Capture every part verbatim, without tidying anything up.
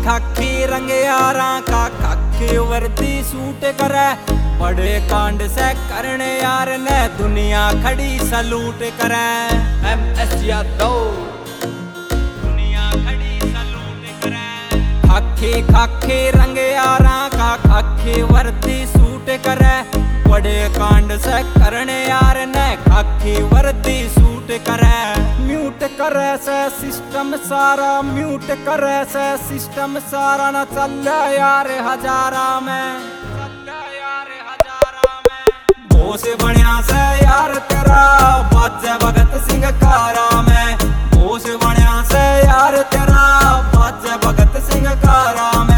खाकी रंग यारा का खाकी वर्दी सूट करे, बड़े कांड से करने यार ने दुनिया खड़ी सलूट करे। एम एस यादव दुनिया खड़ी सलूट करे। खाकी खाकी रंग यारा का खाकी वर्दी सूट करे, बड़े कांड से करने यार ने खाकी वर्दी सूट करे। म्यूट करे से सिस्टम सारा, म्यूट करे से सिस्टम सारा न चल यार हजारा में, चल यार हजारा में। बोस बनिया से यार तेरा बाजे भगत सिंह कारा में, बोस बनिया से यार तेरा बाजे भगत सिंह कारा में।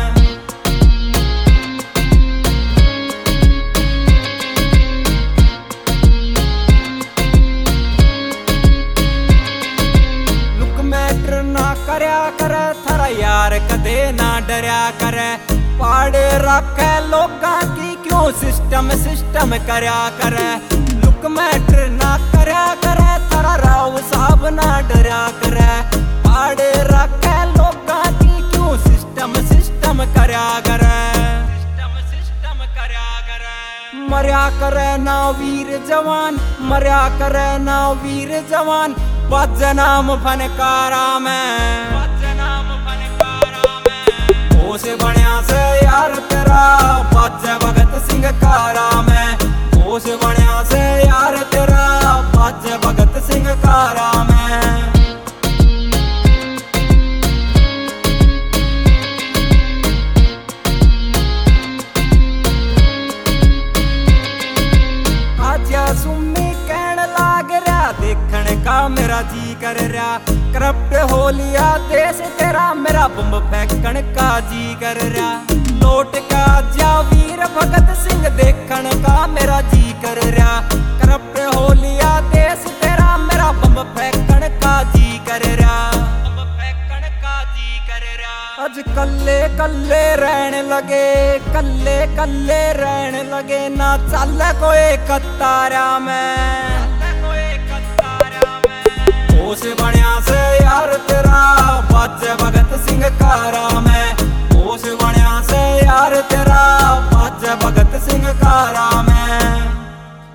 करया करे थारा यार कदे ना डरया करे, पाड़े रखे लोगा की क्यों सिस्टम सिस्टम करया करे। लुक मैटर ना करया करे थारा राव साहब ना डरया करे, पाड़े रखे लोगा की क्यों सिस्टम सिस्टम करया करे, सिस्टम सिस्टम करया करे। मरया करे ना वीर जवान, मरया करे ना वीर जवान, बाजे नाम फनकारा में, बाजे नाम फनकारा में। बोस बनिया से यार तेरा बाजे भगत सिंह कारा में, बोस बनिया से यार तेरा बाजे भगत सिंह कारा में। आजा सुम्मी कहन लाग रहा, देखने का मेरा जी कर रहा, करप्ट हो लिया देश तेरा, मेरा बम फेंकन का जी कर रहा। लौट का जा वीर भगत सिंह देखने का मेरा जी कर रहा, करप्ट हो लिया देश तेरा, मेरा बम फेंकन का जी कर रहा, बम फेंकन का जी कर रहा। आज कल्ले कल्ले रहने लगे, कल्ले कल्ले रहने लगे, ना चल कोई कतारा में, बोस बनिया से यार तेरा बाजे भगत